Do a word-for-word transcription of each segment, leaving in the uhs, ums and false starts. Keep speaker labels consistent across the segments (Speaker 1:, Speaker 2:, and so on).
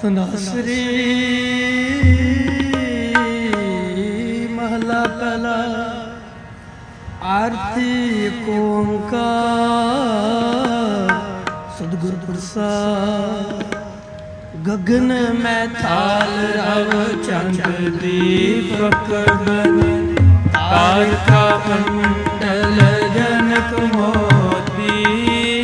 Speaker 1: ਤਨਾਸਰੀ ਮਹਲਾ ਪਹਿਲਾ। ਆਰਤੀ ਓੰਕਾਰ ਸਤਿਗੁਰ ਪ੍ਰਸਾਦ। ਗगन में थाल रव चंद दीपक बन तारका मंडल जनक मोती।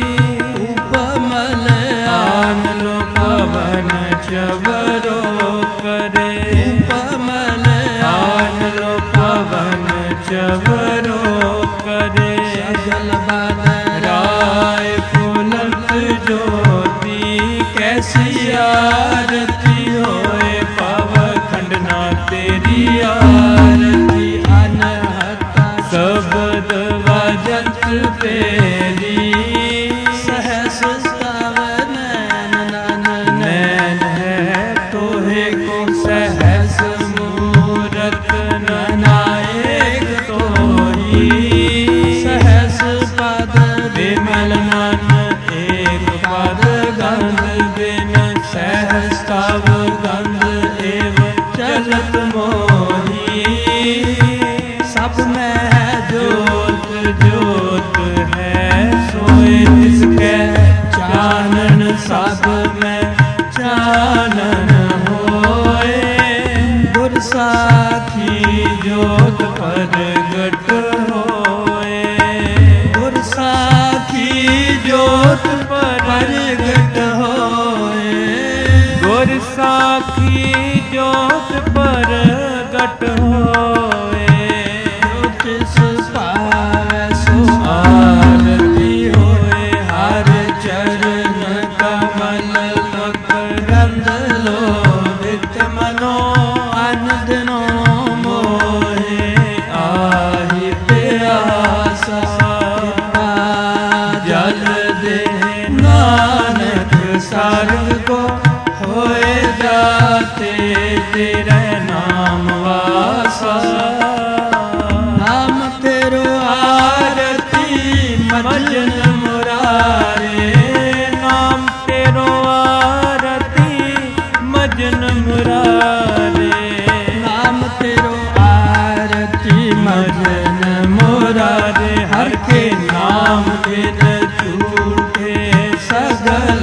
Speaker 1: उपमल आन लो पवन चवरो करे। उपमल आन लो पवन चवरो करे। सगल बदन राय फुलत ज्योति कैसी आरती होए पव खंडना तेरी आरती। अनहता शब्द वजत तेरी सहस स्तव नैन नन नैन है तोहे को सहस मूरत ननायक तोही। सहस पद विमल नन एक पद गंध बिन सहस तव गंध एव चलत मोही। सब में है ज्योत ज्योत है सोए तिसके चानन। सब में चानन होए गुर साखी ज्योत प्रगट होए। गुर साखी ज्योत प्रगट होए। गुर साखी ज्योत प्रगट होए। तिस पावै सो आरती होए। हर चरण कमल मकरंद लोभित मनो अनदिनो मोहे। आहि प्यासा जल दे नानक सारंग को होए जाते तेरे नाम वासा। नाम तेरो आरती मजन मुरारे। नाम तेरो आरती मजन मुरारे। नाम तेरो आरती मजन मुरारे। हर के नाम बिन झूठे सगल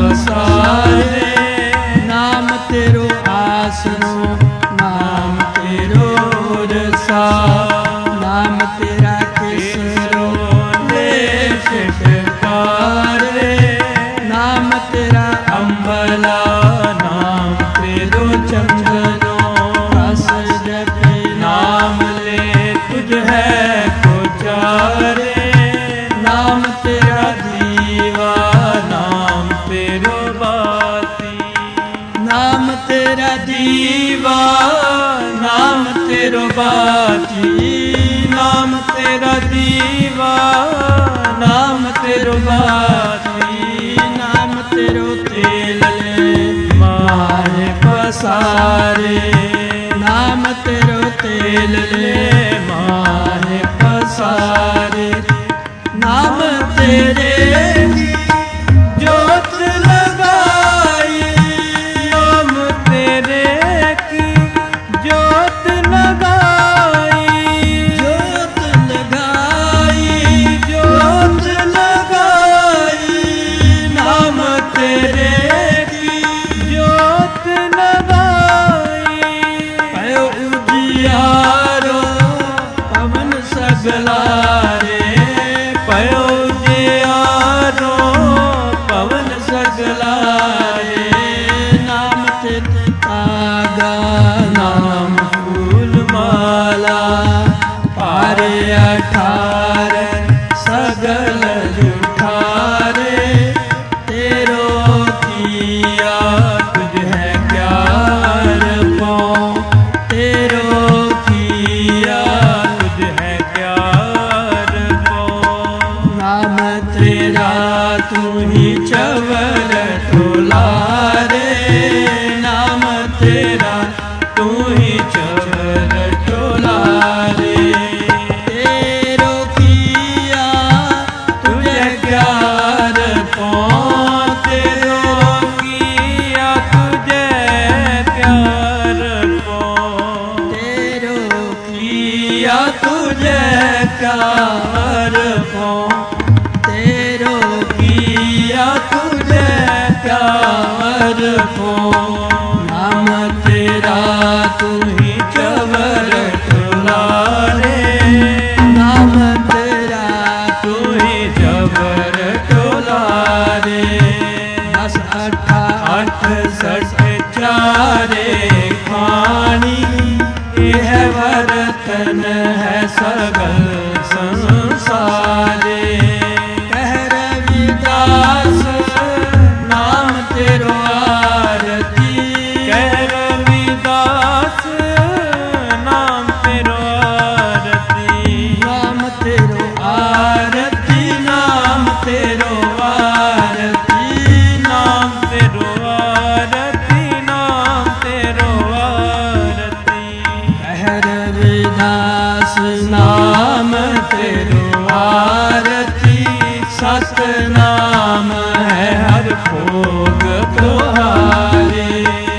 Speaker 1: पसारे। नाम तेरो आसनो नाम तेरो रसा। नाम तेरा केसरो लेश टिकारे। नाम तेरा अम्बला नाम तेरो चंदनो रस जपे। नाम ले तुझ है पुचारे। नाम तेरा दीवा नाम तेरो बाती। नाम तेरा दीवा नाम तेरो बाती। नाम तेरा दीवा नाम तेरो बाती। नाम तेरो तेल ले माहे पसारे। नाम तेरो तेल ले माहे पसारे। नाम तेरे की ज्योत लगाई। नाम तेरे की ज्योत लगाई। ज्योत लगाई ज्योत लगाई। नाम तेरे की ज्योत लगाई। पयो उजियारो पवन सगलारे। पयो उजियारो पवन सगलारे। नाम तित आगा नाम फूल माला। पारे अठार सगल जुठारे। तेरो किया तुझ है क्या पाऊँ। तेरो किया तुझ है क्या पाऊँ। नाम तेरा तू ही चवर टोलारे। नाम तेरा तू ही चवर टोलारे। तेरो किया तुझे क्या पाऊँ। तेरो किया तुझे सतनाम है हर भोग तुम्हारे,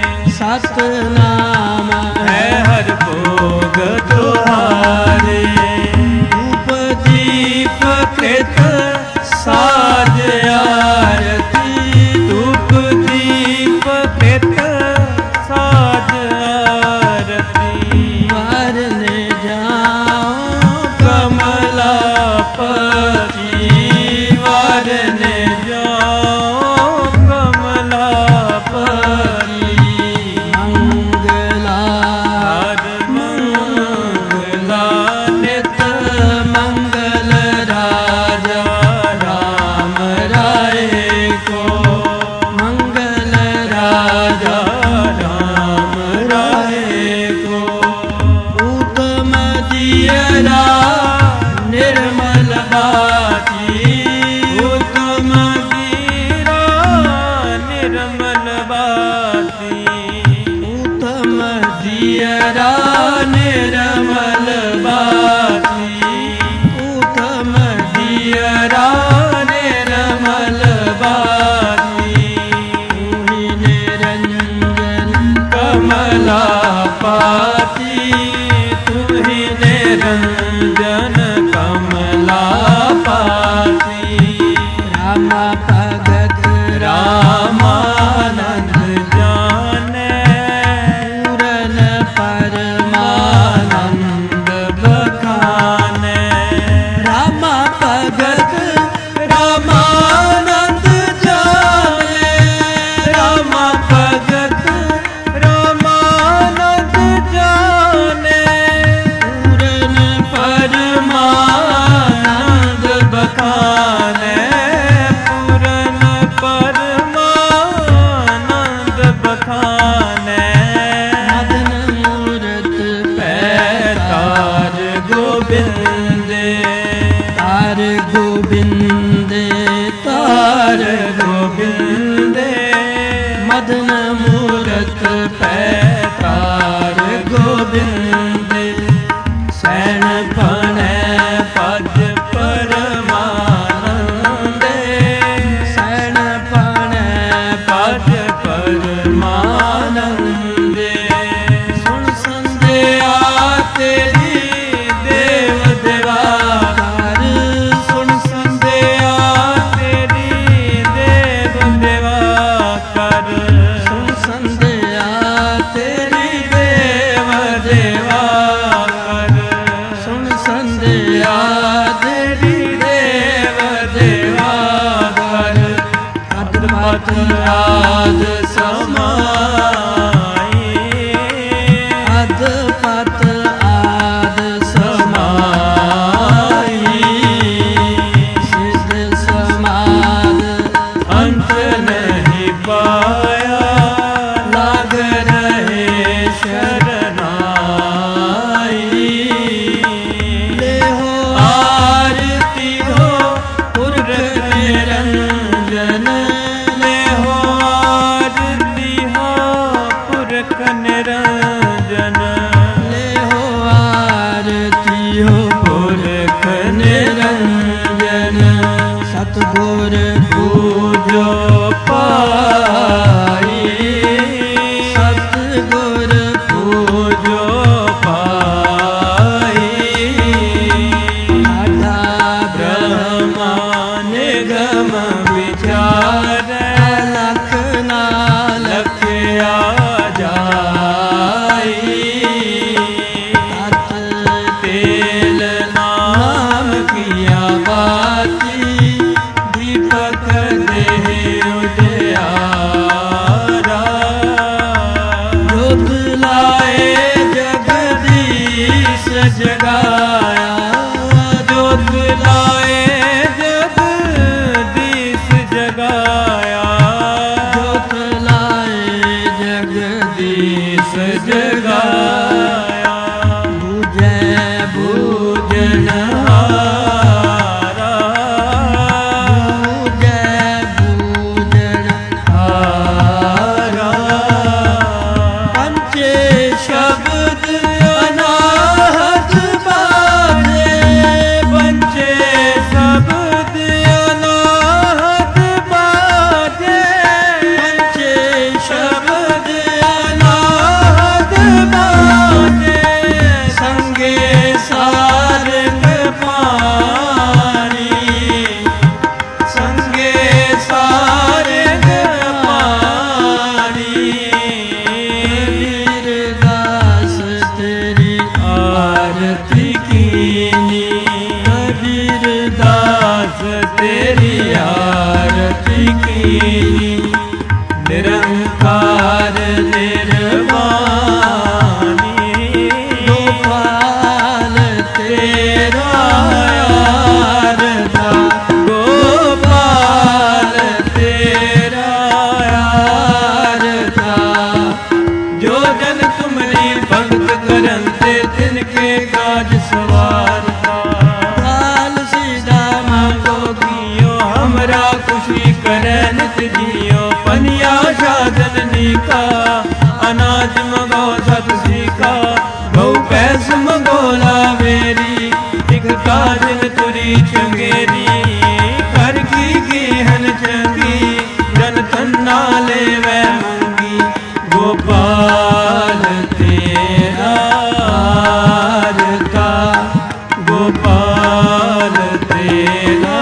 Speaker 2: सतनाम
Speaker 1: है हर भोग तुम्हारे। धूप दीप कृत साज आरती, धूप दीप कृत साज आरती।
Speaker 2: वारने जाओ
Speaker 1: कमलापति, वारने जाओ कमलापति।
Speaker 2: मंगला
Speaker 1: हर मंगला नित
Speaker 2: मंगल राजा
Speaker 1: राम राय को,
Speaker 2: मंगल
Speaker 1: राजा राम राय को।
Speaker 2: उत्तम
Speaker 1: दियरा निर्मल बाती, उत्तम गिरा निर्मल बाती।
Speaker 2: उत्तम
Speaker 1: दियरा निर्मल बाती,
Speaker 2: उत्तम
Speaker 1: दियरा निर्मल बाती।
Speaker 2: तुहि निरंजन
Speaker 1: कमलापति, तुहि निरंजन कमलापति।
Speaker 2: राम भगत
Speaker 1: रामानंद जाने,
Speaker 2: पूरन परमानंद
Speaker 1: आनंद बखाने।
Speaker 2: राम भगत
Speaker 1: रामानंद जाने, राम भगत रामानंद जाने।
Speaker 2: पूरन
Speaker 1: परमानंद बखाने, पूरन परमानंद बखाने।
Speaker 2: मदन मूरत
Speaker 1: पैतार गोविंद,
Speaker 2: तार गोविंद
Speaker 1: तार गोविंद।
Speaker 2: मदन मूरत
Speaker 1: पैतार गोविंद। सैन फणे पद परमानंद,
Speaker 2: सैन पण
Speaker 1: पद परमानंद।
Speaker 2: सुन संध्या
Speaker 1: संध्या तेरी देव देवाकार, सुन संध्या तेरी देव देवाकर।
Speaker 2: सुन संध्या
Speaker 1: तेरी देव देवाकर,
Speaker 2: सुन संध्या
Speaker 1: तेरी देव देवाकर। अद्भुत राज समाई,
Speaker 2: अधपत आद
Speaker 1: समाई।
Speaker 2: सिद्ध समाद
Speaker 1: अंत नहीं पाया, लाग रहे शरणाई।
Speaker 2: ले हो
Speaker 1: आरती हो पुरख निरंजन, ले हो आरती हो पुरख निरंजन।
Speaker 2: ले हो आरती हो
Speaker 1: पुरख निरंजन।
Speaker 2: सतगुर
Speaker 1: पूजो पाई,
Speaker 2: सतगुर
Speaker 1: पूजो पाई।
Speaker 2: आधा
Speaker 1: ब्रह्मा निगम विचार,
Speaker 2: लख नाल
Speaker 1: लखया जाई।
Speaker 2: तत
Speaker 1: तेल नाम किया बाती, दीपक देह उजियारा।
Speaker 2: योग
Speaker 1: लाए जगदीश जगाया, जोत लाए जगदीश जियो पनिया साधन का अनाज मंगो सत सीका गौ पैस मंगो लावेरी एक काजल तुरी चंगेरी कर की गेहन चंगी जन तन्ना ले वै मंगी गोपाल तेरा का गोपाल तेरा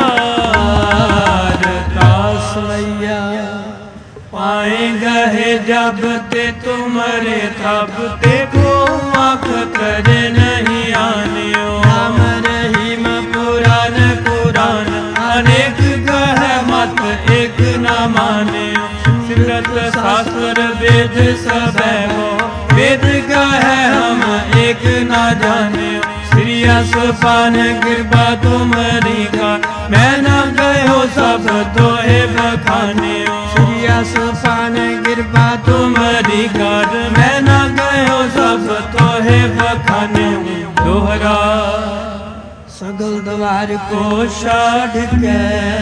Speaker 2: सवैया
Speaker 1: पाएगा है जब ते तुम्हारे तब ते को आँख करे नहीं आने
Speaker 2: राम रहीम
Speaker 1: पुराण पुराण अनेक कह मत एक न माने सिमरत शास्त्र वेद सब हो वेद कह हम एक न जाने श्री असपान कृपा तुम्हारी का मैं न गयो सब तोहे बखाने
Speaker 2: श्री असपान कृपा
Speaker 1: तुम्हारी कार मैं न गयो सब तोहे बखाने दोहरा
Speaker 2: सगल द्वार को
Speaker 1: को छाड़ के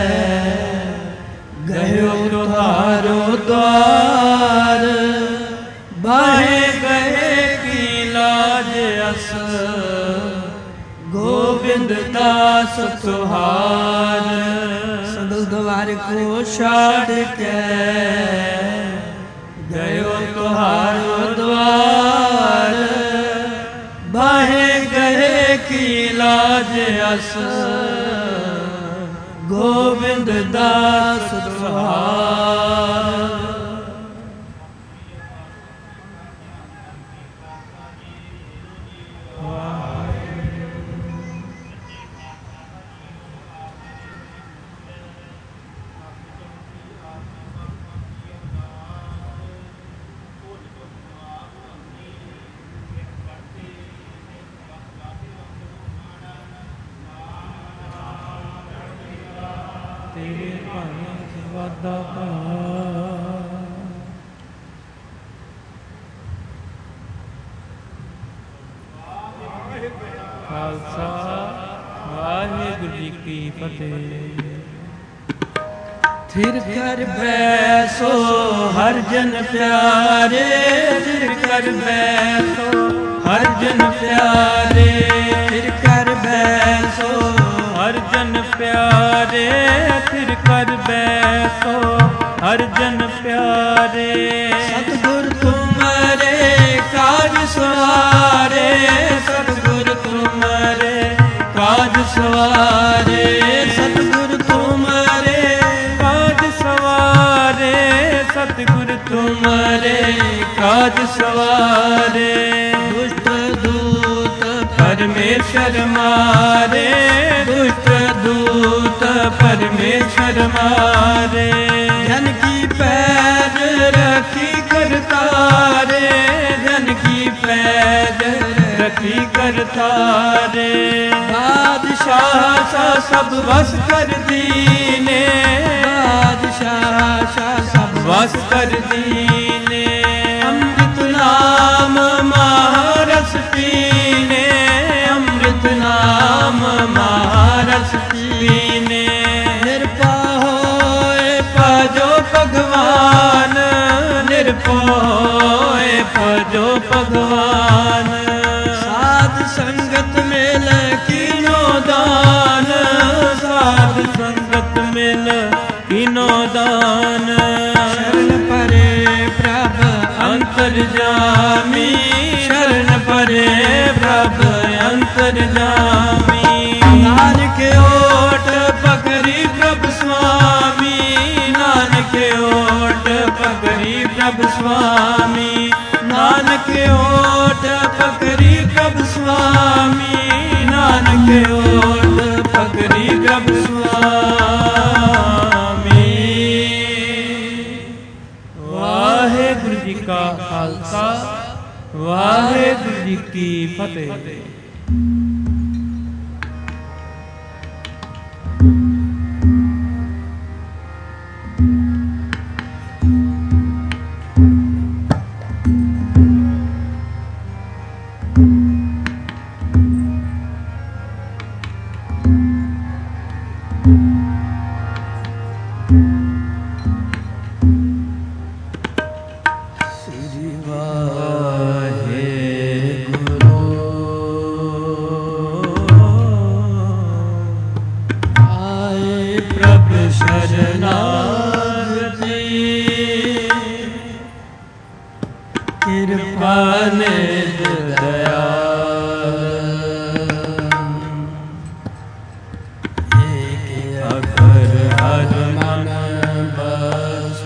Speaker 2: गयो तुहारो द्वार
Speaker 1: बाहे गए की लाज अस गोविंद दास तुहार
Speaker 2: सगल द्वार को
Speaker 1: छाड़ के गयो तुहारो द्वार बाहे गए की लाज अस गोविंद दास तुहार तेरे भाने से वादा खालसा वाहिगुरु जी की फतेह।
Speaker 2: थिर कर बैसो हर जन प्यारे,
Speaker 1: फिर कर बैसो हर जन प्यारे,
Speaker 2: फिर कर बैसो
Speaker 1: हर जन प्यारे, फिर कर बैसो हर जन प्यारे।
Speaker 2: सतगुर तुम्हारे काज सवारे,
Speaker 1: सतगुर तुम्हारे काज सवारे,
Speaker 2: सतगुर तुम्हारे
Speaker 1: काज सवारे, सतगुर तुम्हारे काज सवारे।
Speaker 2: दुष्ट दूत
Speaker 1: परमेश्वर मारे, दुष्ट दूत परमेश्वर मारे।
Speaker 2: जन की पैज
Speaker 1: रखी करतारे, जन की पैज रखी करतारे।
Speaker 2: बादशाह
Speaker 1: सा सब वस कर दीने,
Speaker 2: बादशाह शाह सब
Speaker 1: वस कर दीने।
Speaker 2: अमृत नाम
Speaker 1: महारस पीने, अमृत नाम महारस पीने।
Speaker 2: निर्भय होए
Speaker 1: भजो भगवान, निर्भय भजो भगवान।
Speaker 2: साध संगत मेल
Speaker 1: कीनो दान, साध संगत मिल कीनो दान।
Speaker 2: शरण परे प्रभ
Speaker 1: अंतर्जामी, शरण परे प्रभ अंतर्जामी। नानक ओट पकड़ी प्रभ स्वामी, नानक ओट पकड़ी प्रभ स्वामी। नानक ओट पकड़ी प्रभ स्वामी, नानक ओट पकड़ी प्रभ स्वामी। वाहेगुरु जी का खालसा, वाहेगुरु जी की फतेह।
Speaker 2: शरणागति कृपा निज दयाल
Speaker 1: अगर हर मन बस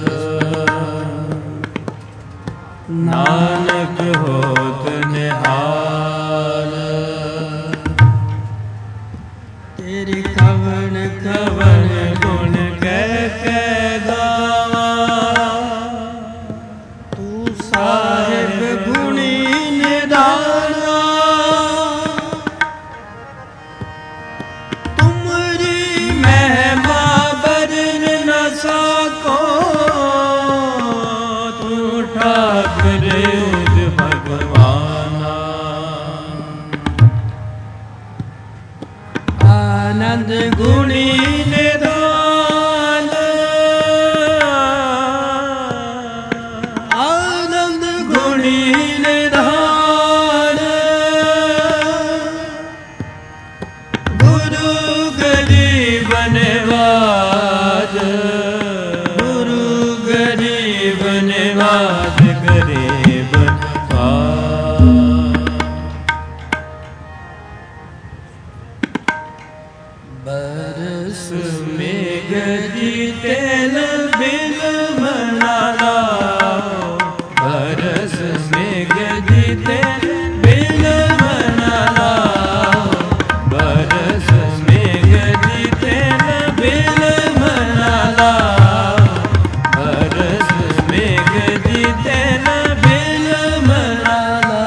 Speaker 1: नानक होत निहाल
Speaker 2: तेरी कवन कवन गुण कह के गावा तू साहिब गुणी निदाना तुमरी महिमा बरन न सको तू ठाकुर उद भगवाना आनंद गुणी निदान आनंद गुणी निदान गुरु गरीब निवाज गुरु गरीब निवाज
Speaker 1: गरीब
Speaker 2: बरस मेघ जीतेल बिन मनाला
Speaker 1: बरस मेघ जीतेल बिन मनाला बरस मेघ जीतेल बिन मनाला बरस मेघ जीतेल बिन मनाला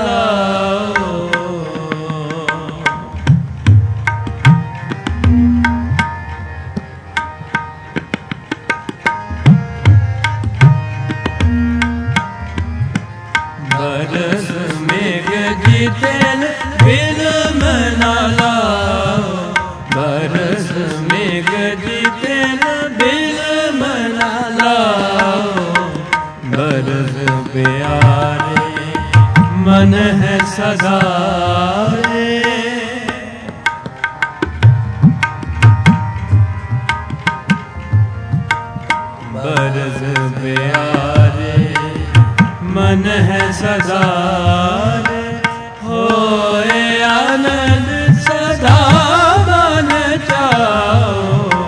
Speaker 1: बरस मेघ जीतेल बिन मनाला बरस मेघ जीतेल बिन मनाला बरस प्यारे मन है सदा रे बरस प्यारे मन है सदा रे होए आनंद सदा मन चाओ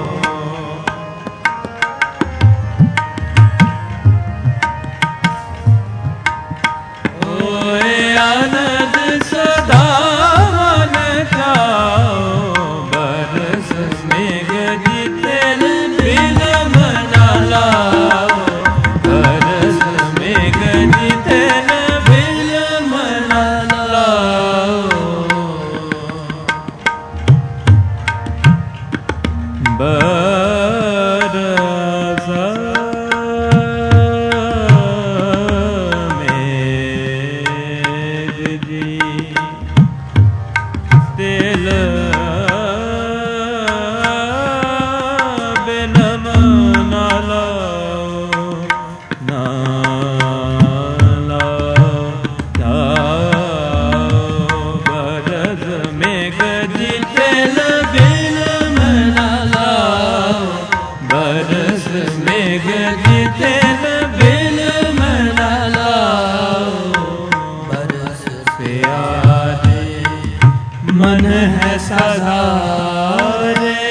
Speaker 1: होए आनंद सदा मन चाओ बरस मेघ जीतेल बिन मनाला बरस मेघ जीतेल बिन मनाला बरस मेघ जीतेल बिन मनाला नाला बरस मेघ जीतेल बिन मनाला बरस मेघ जीतेल बिन मनाला बरस प्यारे मन है सदा रे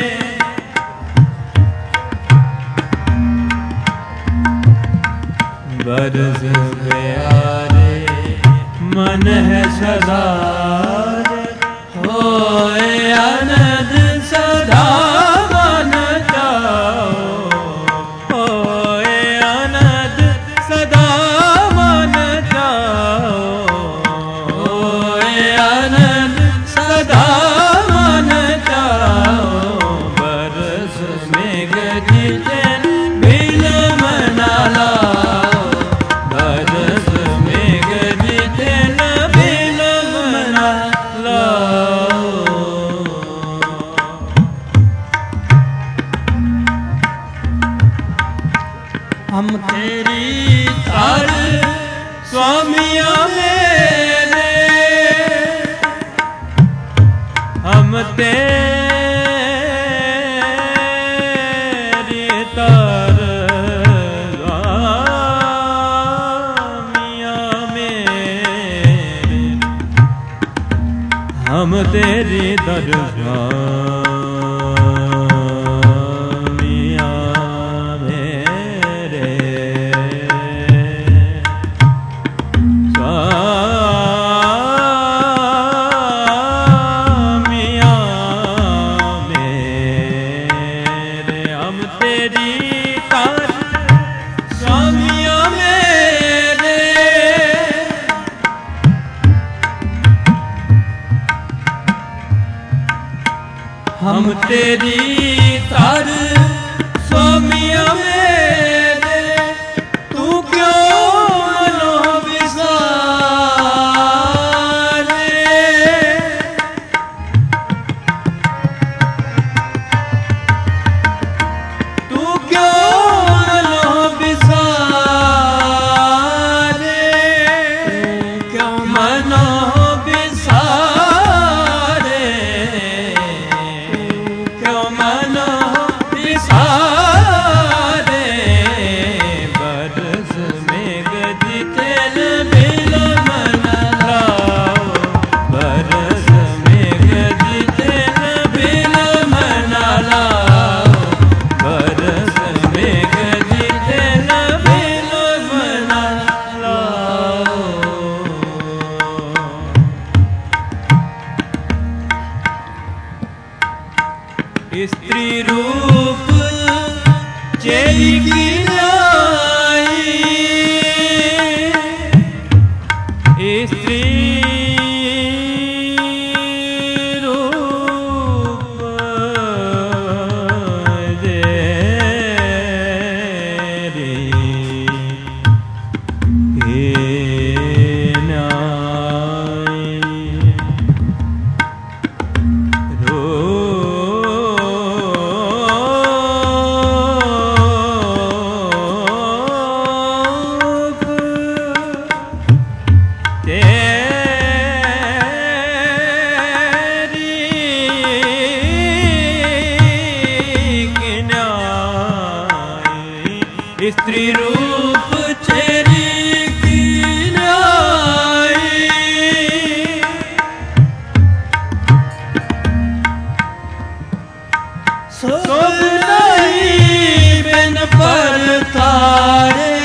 Speaker 1: बरस प्यारे मन है सदा रे होए आनंद सदा मन जाओ होए आनंद सदा मन जाओ होए आनंद सदा मन जाओ बरस मेघ जीतेल बिन मनाला बरस मेघ जीतेल बिन मनाला
Speaker 2: हम तेरी तार स्वामिया मेरे हम तेरी
Speaker 1: तेरी दरगाह
Speaker 2: हम तेरी तार स्वामिया मेरे, तू क्यों मनो विसारे। तू क्यों मनो विसारे, क्यों मनो स्त्री रूप चेरी की लाई, स्त्री रूप जेरी की स्त्री रूप चेरी की न्याई, सब नहीं बिन पर तारे।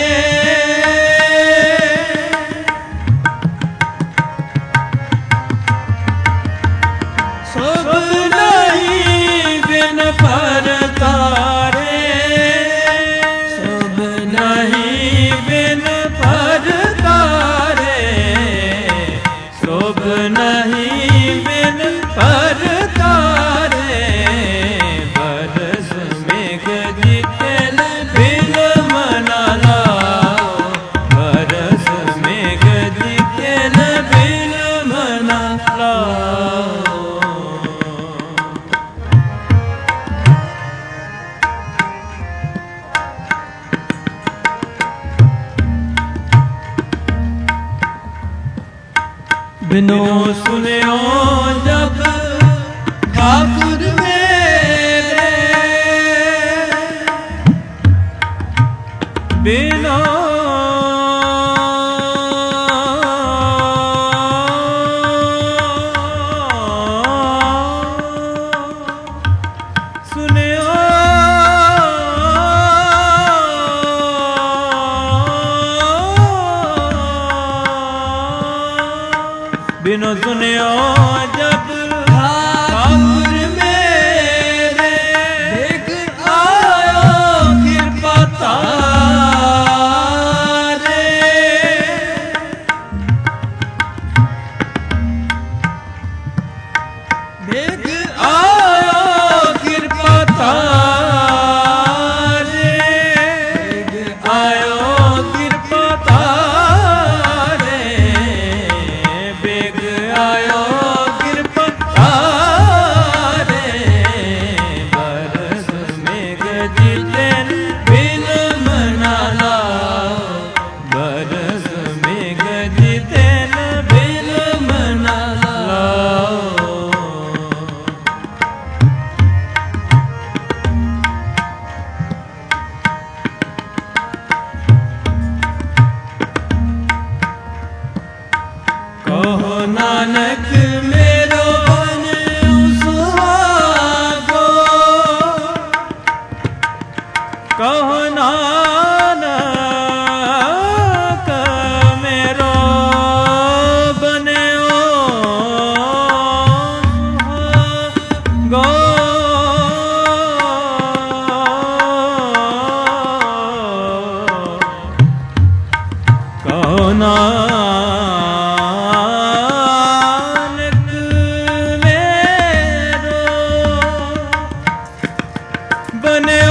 Speaker 2: सब नहीं बिन पर तारे, नहीं बिन पर तारे, शोभ नहीं बिन पर तारे। बरस मेघ जितल बिन मना लाओ, बरस मेघ जितल बिन मना लाओ। बिनो सुनियो जब ठाकुर मेरे, बिनो सुनियो बिनो सुनियो जब ठाकुर मेरे, देख आयो कृपा तारे। देख आयो कृपा तारे, देख आयो कृपा तारे। आयो कृपा तारे, बरस मेघ जितल बिन मना लाओ, बरस मेघ जितल बिन मना लाओ। कहो नानक मेरो
Speaker 1: कहो नानक मेरो बन्यो गो कहो नानक मेरो बन्यो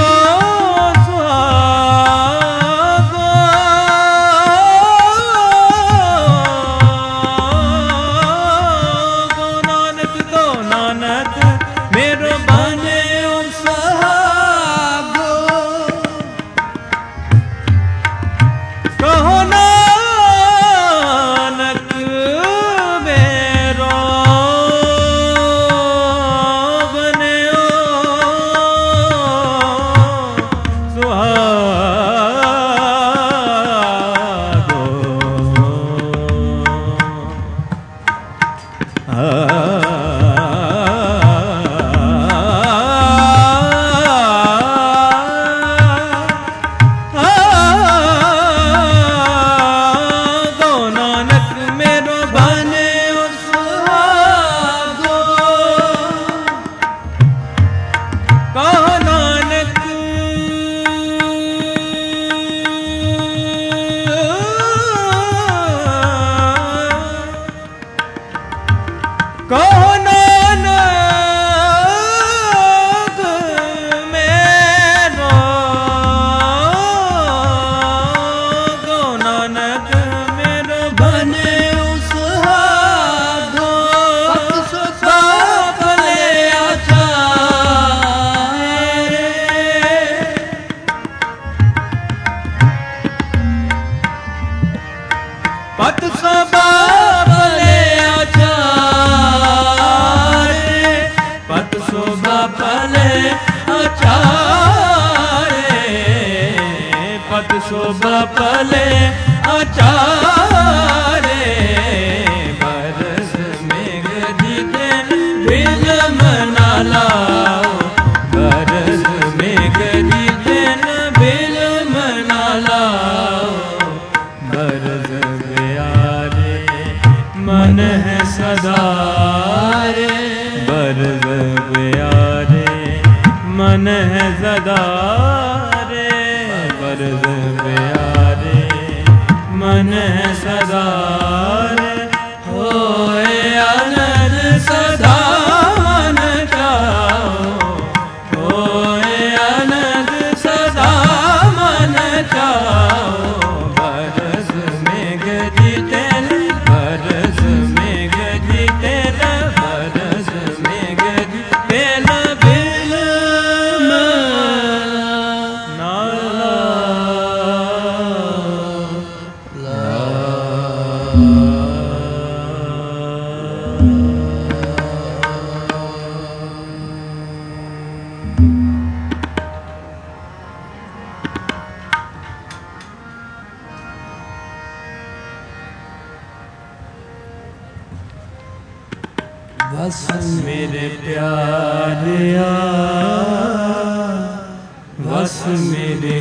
Speaker 1: पत सोबापले आचारे पत सोबापले आचारे पत सोबापले आचारे बरस मेघ जितेन बिल मना लाओ बरस मेघ जितेन बिल मना लाओ बरस मन है सदा रे बरस प्यारे मन है सदा रे बरस प्यारे मन है सदा रे होए आनंद सदा मन चाओ होए आनंद सदा मन चाओ बरस मेघ जितेन बरस मेघ जितेन बरस मेघ जितेन बिल मना बस मेरे प्यारिया बस मेरे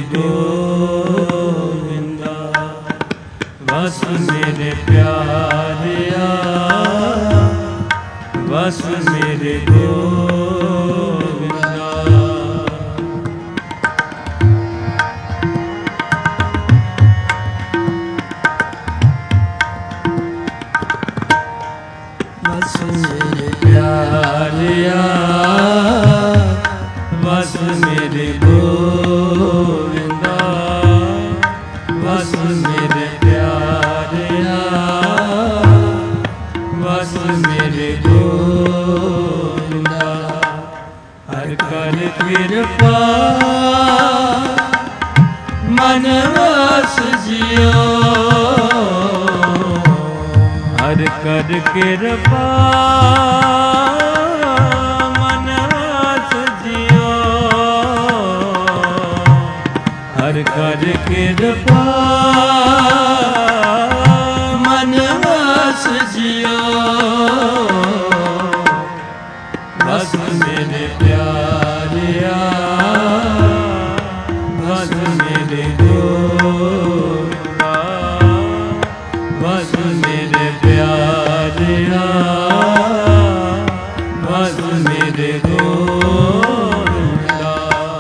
Speaker 1: गोविंदा बस मेरे प्यारिया बस मेरे गोविंदा बस मेरे प्यारिया बस मेरे गोविंदा बस मेरे प्यारिया बस मेरे गोविंदा हर कर कृपा मन बस जियो हर कर कृपा मन बस जियो हर कर कृपा मन बस जियो बस मेरे प्यारिया बस मेरे गोविंदा बस मेरे प्यारिया बस मेरे गोविंदा।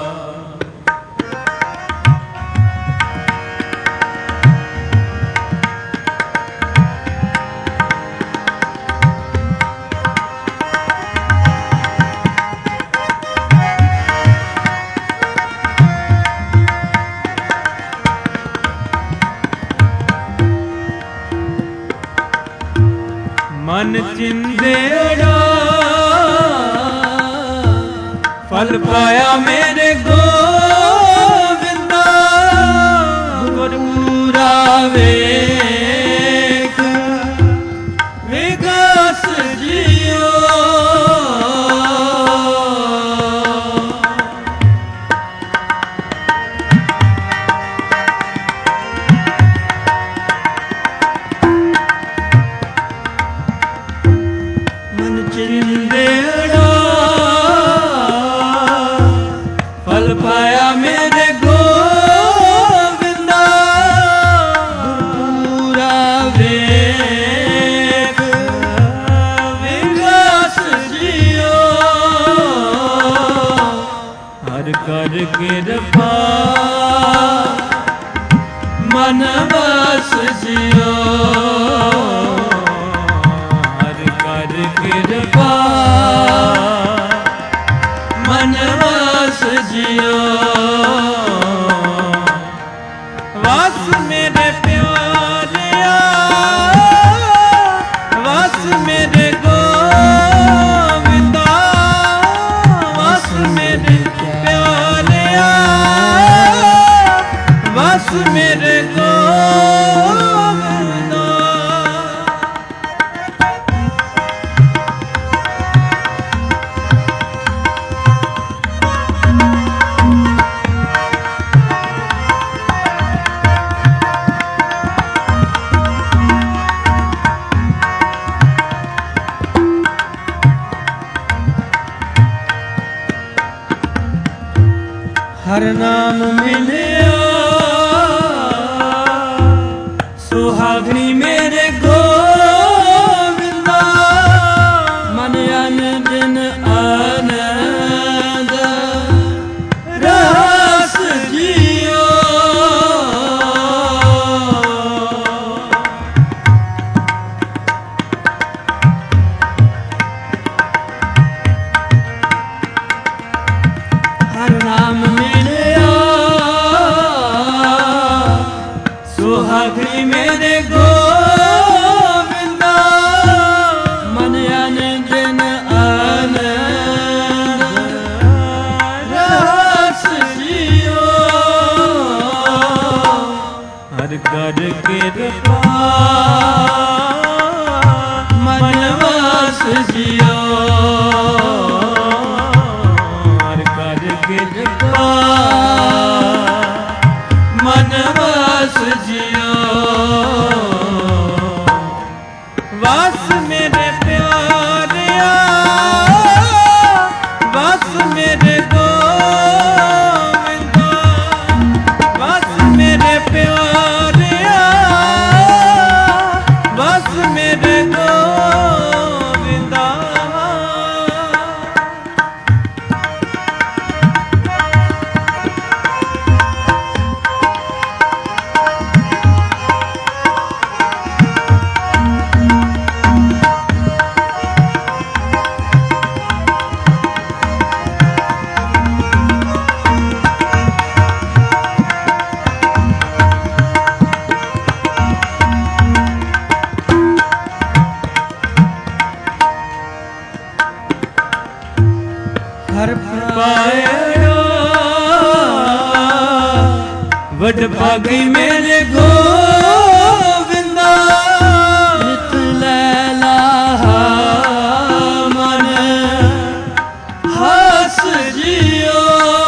Speaker 1: मन चिंदेड़ा फल पाया मेरे गोविंदा गुरपुरा वेख विकास जियो चिंदेड़ा फल पाया मेरे गोविंदा पूरा वेख विकास जियो हर कर कृपा मन बस जियो कृपा मन बस जियो वास मेरे प्यारिया वास मेरे गोविंदा वास मेरे प्यारिया वास मेरे गोविंदा। हर नाम मिलिया सुहागनी मेरे गोविंदा मन अन दिन आनंद रस जियो हर नाम सुहागनी मेरे गोविंदा मन अन दिन आनंद रस जियो हर कर कृपा मन बस जियो हर कर कृपा मन बस जियो वास मेरे प्यारिया वास मेरे गोविंदा वास मेरे प्यारिया वास मेरे गोविंदा। हर पाया वड भागी मेरे गोविंदा नित लैला मन हस जियो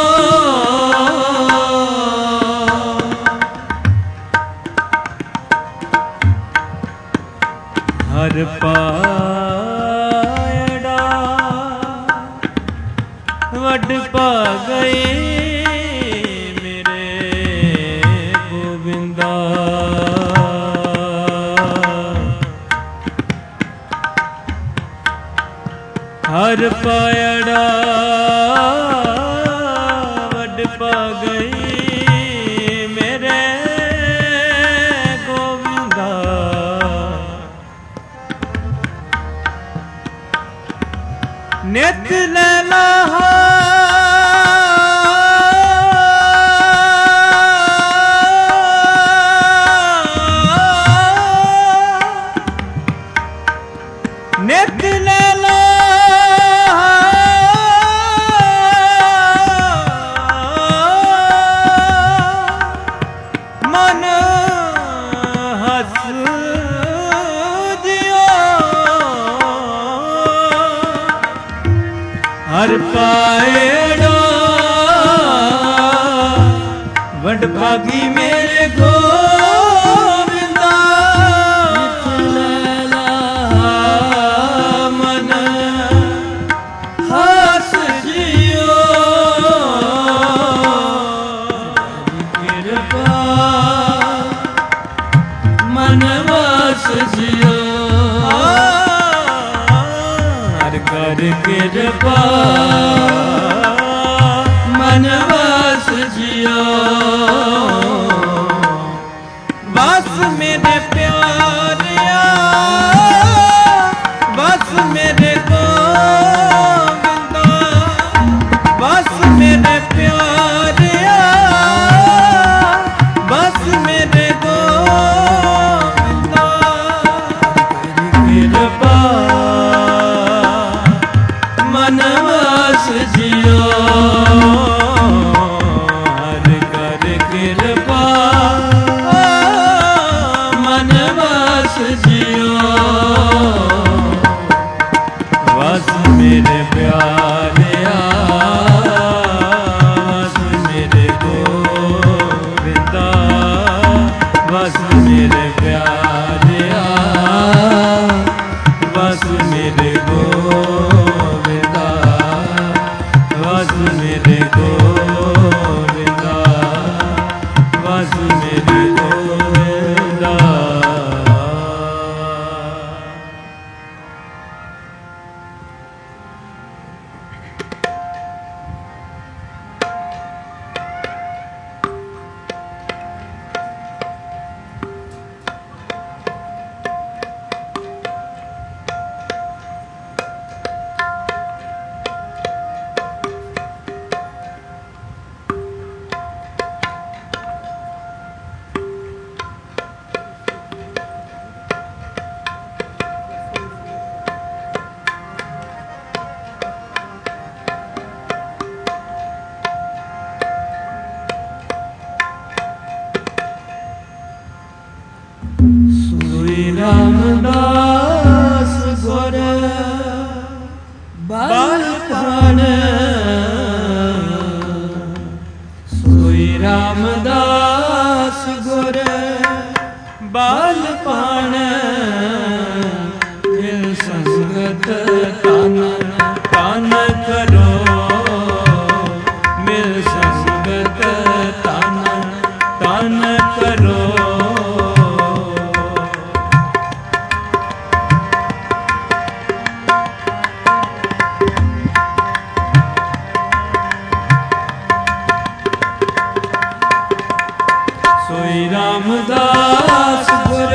Speaker 1: हर पायड़ा वड पा गए मेरे ਹੋਈ ਮੇਰੇ ਗੋਬਿੰਦਾ। ਨਿਤ ਲੈਲਾ ਨਿਤ ਲੈਲਾ ਮਨ ਹੱਸ ਦਿਓ ਹਰ ਪਾਏੜਾ ਵਡ ਭਾਗੀ ਮੇਰੇ ਗੋਬਿੰਦਾ। ਮਨ ਹੱਸ ਜਿਓ ਕਿਰਪਾ ਮਨ ਵਸ ਜਿਓ ਹਰ ਕਰ ਕਿਰਪਾ ਮਨ ਵਸ ਜਿਓ। ਬਸ ਮੇਰੇ ਪਿਆਰਿਆ ਬਸ ਮੇਰੇ ਗੋਬਿੰਦਾ। ਬਸ ਮੇਰੇ ਪਿਆਰਿਆ ਬਸ ਮੇਰੇ ਗੋਬਿੰਦਾ। ਕਿਰਪਾ ਮਨ ਵਸ ਜਿਓ ਹਰ ਕਰ ਕਿਰਪਾ ਮਨ ਵਸ ਜਿਓ। ਵਸ ਮੇਰੇ ਪਿਆਰਿਆ ਵਸ ਮੇਰੇ ਗੋਬਿੰਦਾ। ਵਸ ਮੇਰੇ ਪਿਆਰਿਆ ਵਸ ਮੇਰੇ ਗੋਬਿੰਦਾ। ਵਸ ਮੇਰੇ ਗੋਬਿੰਦਾ। ਵਸ ਮੇਰੇ ਗੋਬਿੰਦਾ। ਰਾਮਦਾਸ ਗੁਰ ਬਲਪਣ ਸੋਈ ਰਾਮਦਾਸ ਗੁਰ ਬਲਪਣ ਮਿਲ ਸੰਗਤ ਤਨ ਤਨ ਕਰੋ ਮਿਲ ਸੰਗਤ ਤਨ ਤਨ ਕਰੋ। ਸੋਈ ਰਾਮਦਾਸ ਗੁਰ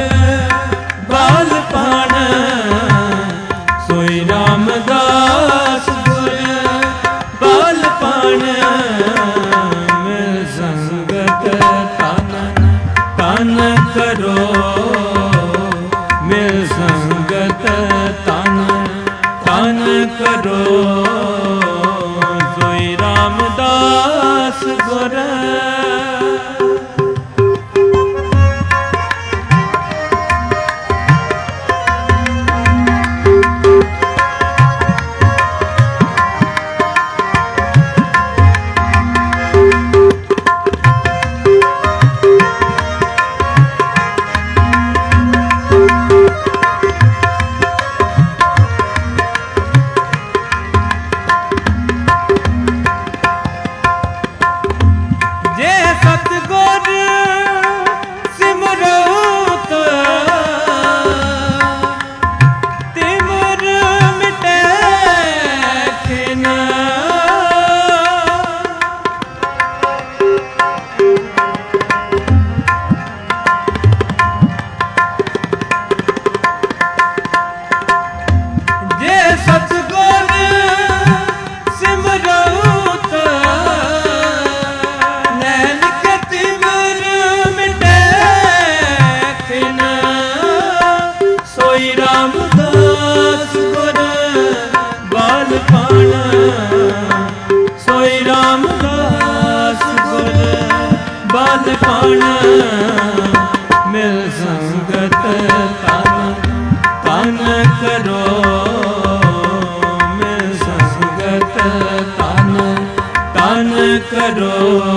Speaker 1: ਬਲਪਣ ਸੋਈ ਰਾਮਦਾਸ ਗੁਰ ਬਲਪਣ ਮਿਲ ਸੰਗਤ ਤਨ ਤਨ ਕਰੋ ਮਿਲ ਸੰਗਤ ਤਨ ਤਨ ਕਰੋ। ਸੋਈ ਰਾਮਦਾਸ ਗੁਰ बालपण मिल संगत तन तन करो मिल संगत तन तन करो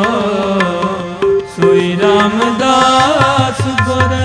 Speaker 1: सोई रामदास गुर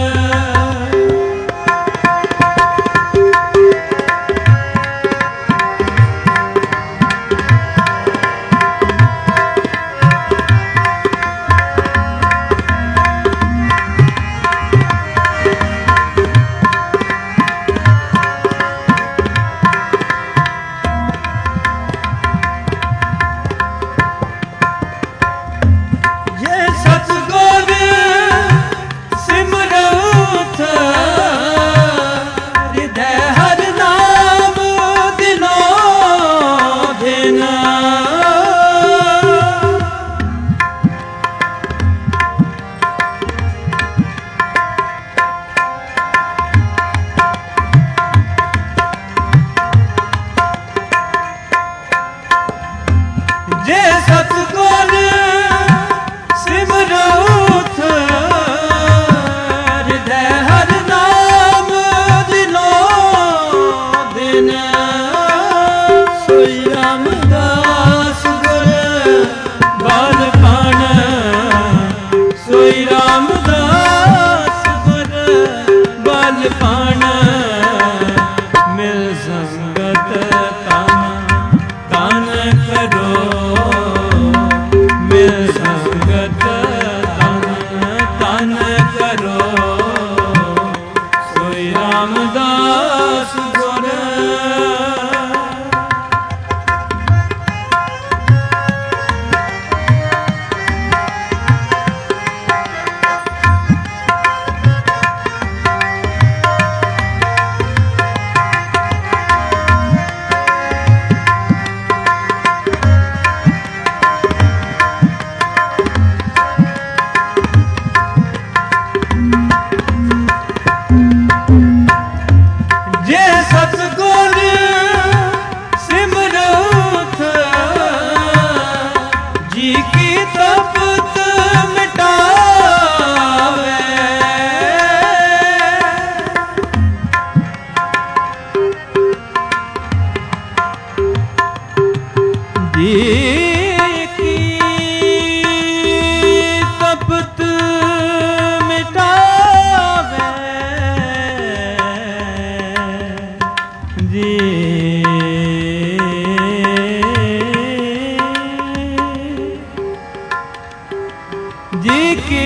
Speaker 1: जी की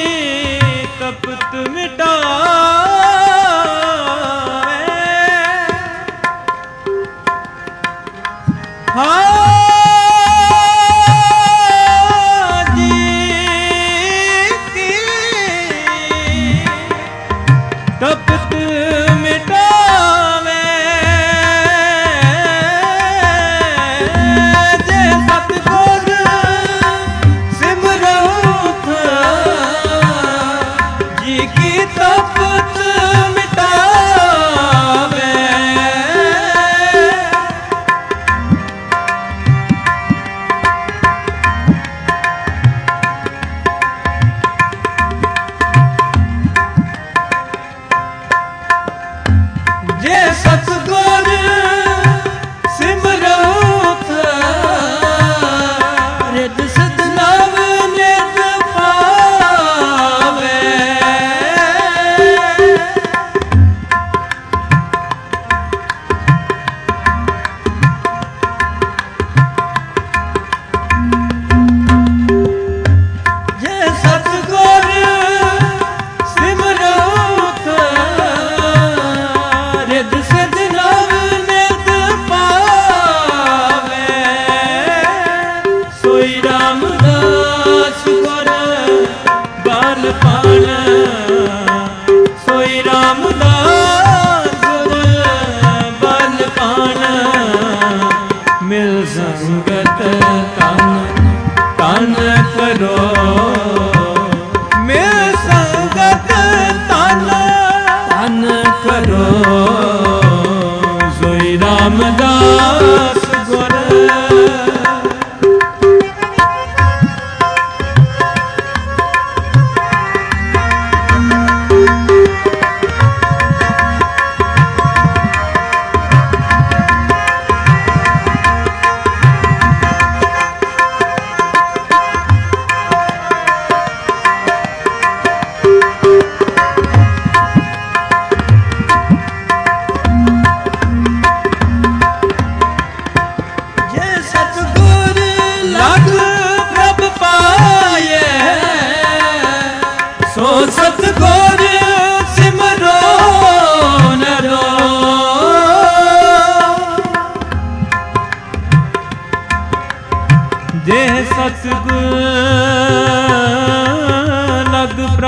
Speaker 1: तपत मिटावे हाँ जी की तपत मिटावे जे सतगुर सिमरो जी की तपत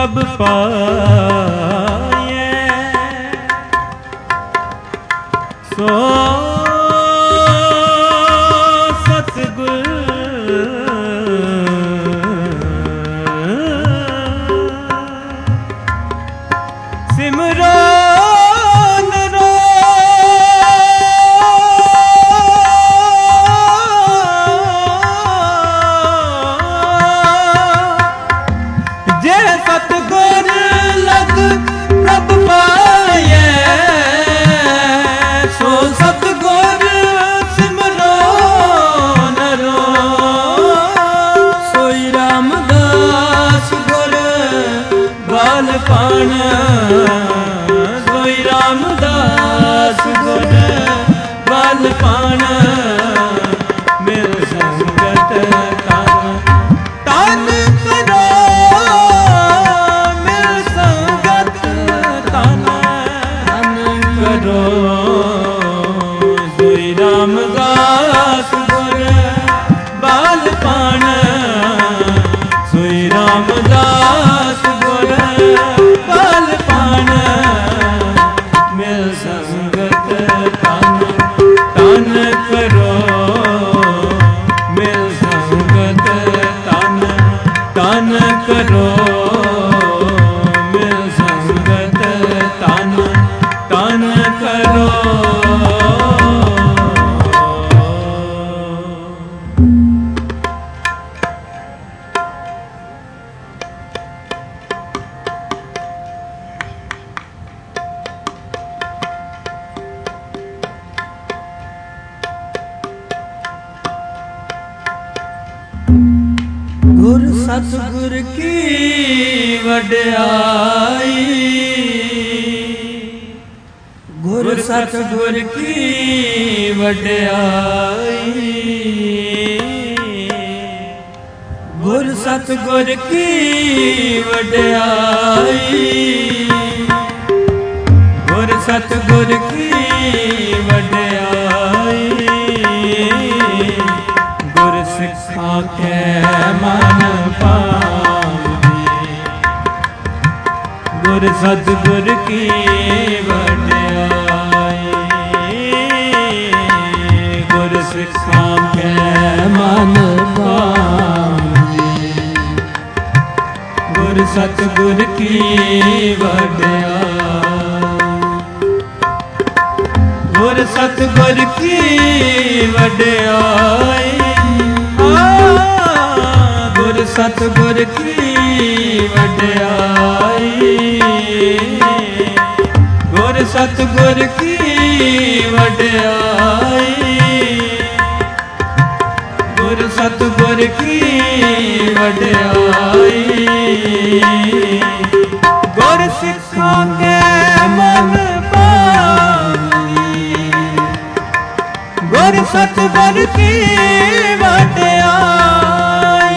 Speaker 1: प्रभ पाए सो सतगुर सिमरो सोई रामदास गुर बल पाण मिल संगत तन तन करो मिल संगत तन तन करो सोई रामदास गुर बल पाण सोई रामदास गुर बल पाण मिल संगत तन तन करो मिल संगत तन तन करो मिल संगत तन तन करो। गुर सतगुर की वड्याई गुर सतगुर की वड्याई गुर सतगुर की वड्याई गुर सतगुर की वड्याई गुर सिखा के मन पावनी गुर सतगुर की वड्याई गुर सिखा के मन पावनी गुर सतगुर की वड्याई गुर सतगुर की वड्याई गुर सतगुर की वड्याई गुर सतगुर की वड्याई गुर सतगुर की वड्याई गुर सिखा के मन पावनी गुर सतगुर की वड्याई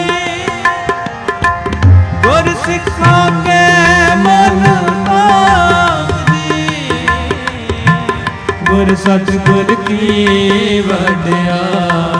Speaker 1: गुर सिखा के मन पावनी गुर सतगुर की वड्याई।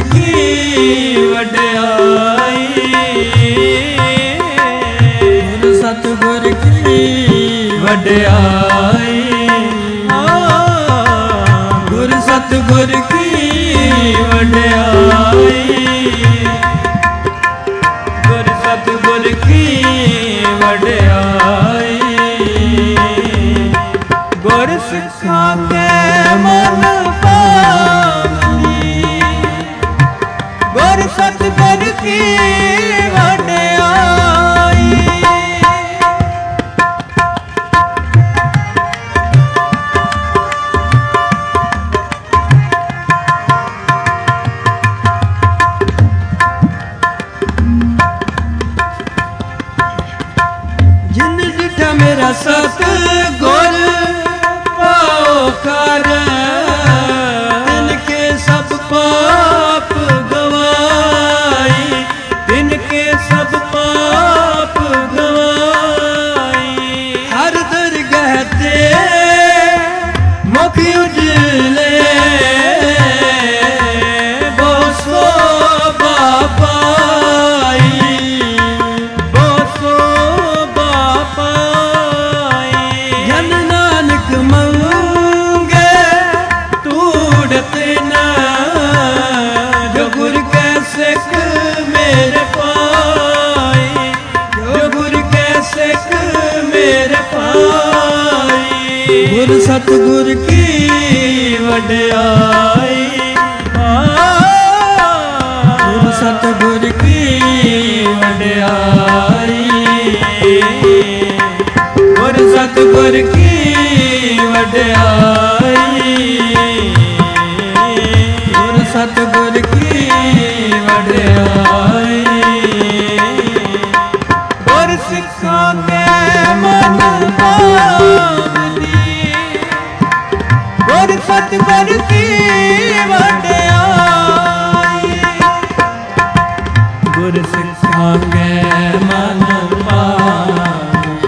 Speaker 2: की वड्याई, गुर सतगुर की वड्याई, गुर सतगुर की वड्याई, गुर सतगुर की वड्याई, गुर सिखा के मन पावनी, गुर सतगुर की वड्याई। जिन जिठा मेरा सतगुर पाओ कर, तिनके सब पाप गवाई, तिनके सब पाप गवाई। हर दरगाह ते मुख उजले, वो शोभा पाई, वो शोभा पाई। जन नानक मंगे तूड़ते न, जो गुर के सिख मेरे पाई, जो गुर के सिख मेरे पाई। गुर सतगुर की वड्याई, गुर सतगुर की वड्याई, गुर सतगुर की वड्याई, गुर सतगुर की वड्याई। गुर सिखा के मन पावनी, गुर सतगुर की वड्याई, गुर सिखा के मन पावनी,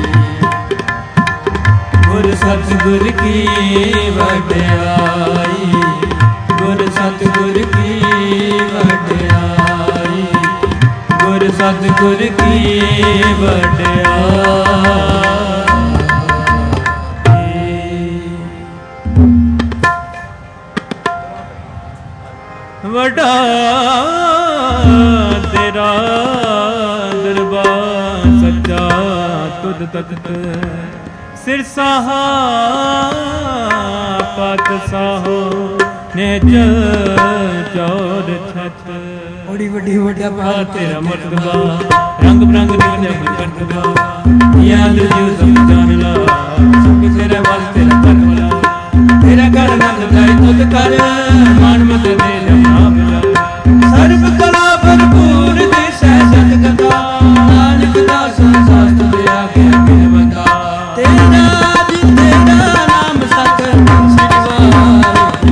Speaker 2: गुर सतगुर की वड्याई, गुर सतगुर की वड्याई, गुर सतगुर की वड्याई। वड्डा तेरा दरबार सच्चा तुध तख्त, सिर साहा पत साहो नेचर चौर छत। बड़ी बड़ी वड्डा पार तेरा मर्तबा, रंग बिरंग निकले करतबा, याद जीव सब जानला, सब तेरे वाल तेरा करवला, तेरा घर नंद जाए तुझ कर, मान मत दे जमा मिला। सर्व कला भरपूर दिसै सतगता, नानक दास साथ दिया के बिन बता। तेरा जी तेरा नाम सत सिरवार,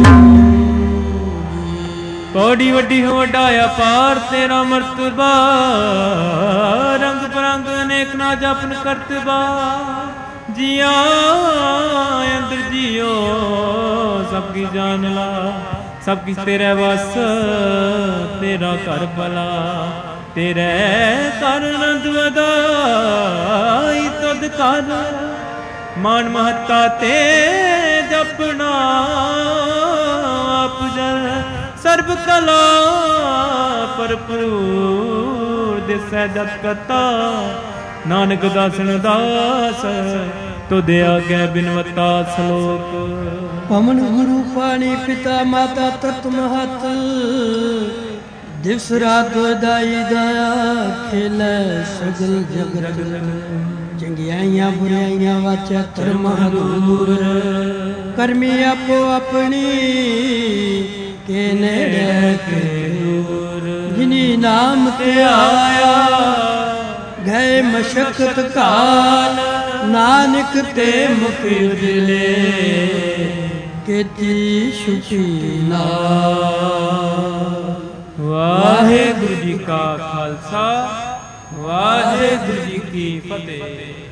Speaker 2: बड़ी वड्डी हो वड्डाया पार तेरा मर्तबा, रंग बिरंग अनेक ना जपन करतबा। जिया अंदर जियो सबकी जान ला, सबकी तेरे वस तेरा कर भला, तेरे कर नंद वधाई तुद कर। मान महता ते जपना आप जल, सर्व कला भरपूर दिसै जत कता। नानक दासन दास तुद आगे बिनवता श्लोक। पवन गुरु पानी पिता माता तत्व महत, दिवस रात दाई दया खेल सगल जगत। चंगियाइयां बुराइयां वाचा धर्म दूर, करमी आपो अपनी के नेड़े के दूर। जिनी नाम ते आया गए मशक्कत काल, नानक ते मुख उजले केती सुखी नाल। वाहेगुरु जी का खालसा, वाहेगुरु जी की फतेह।